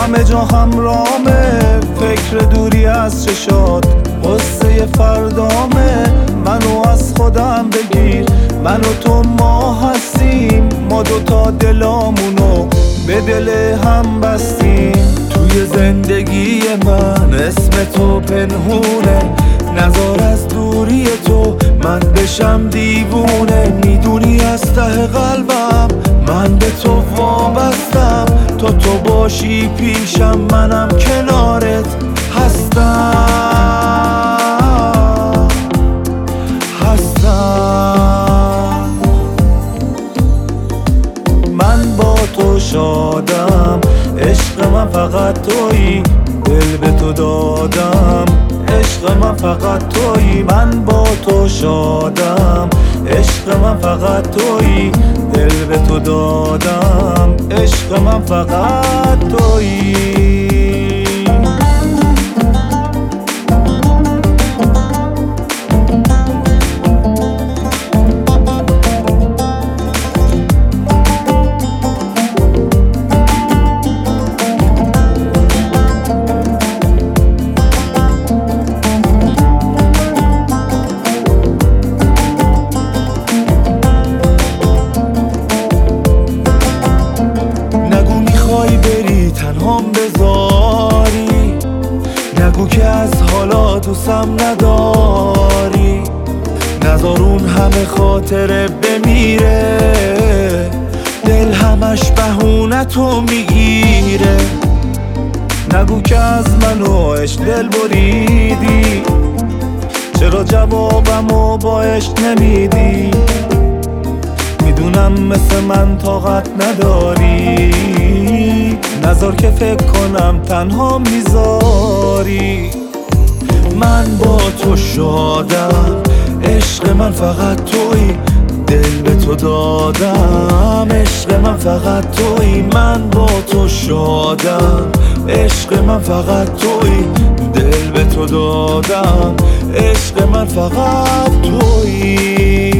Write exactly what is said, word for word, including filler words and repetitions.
همه جا همرامه، فکر دوری از چشات، قصه فردامه. منو از خودم بگیر، من و تو ما هستیم، ما دوتا دلامونو به دل هم بستیم. توی زندگی من اسم تو پنهونه، نزار از دوری تو من بشم دیوونه. میدونی از ته قلبم من به تو وابستم، تو تو باشی پیشم منم کنارت هستم هستم. من با تو شادم، عشق من فقط تویی، دل به تو دادم، عشق من فقط تویی. من با تو شادم، عشق من فقط تویی، دل به تو دادم، عشق من فقط تویی. تنهام بذاری، نگو که از حالا دوستم نداری، نذار اون همه خاطره بمیره، دل همش بهونه تو میگیره. نگو که از منو عشق دل بریدی، چرا جوابمو با عشق نمیدی؟ میدونم مثل من طاقت نداری، نذار که فکر کنم تنها میذاری. من با تو شادم، عشق من فقط تویی، دل به تو دادم، عشق من فقط تویی. من با تو شادم، عشق من فقط تویی، دل به تو دادم، عشق من فقط تویی.